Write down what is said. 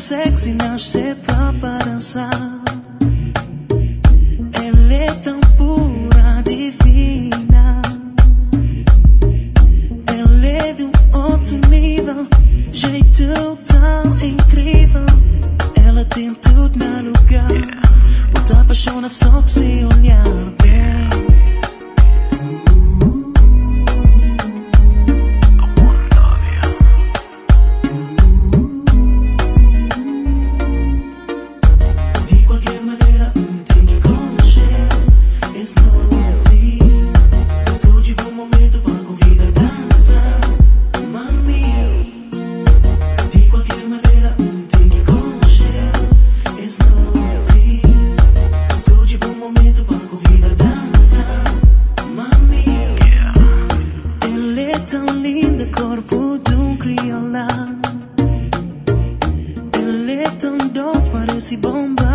sexy, nasce pra dançar. Ela é tão pura, divina. Ela é de um outro nível, jeito tão incrível. Ela tem tudo no lugar, muita paixão só que se olhar bem. Corpo de um crioula. Ele é tão doce, parece bomba.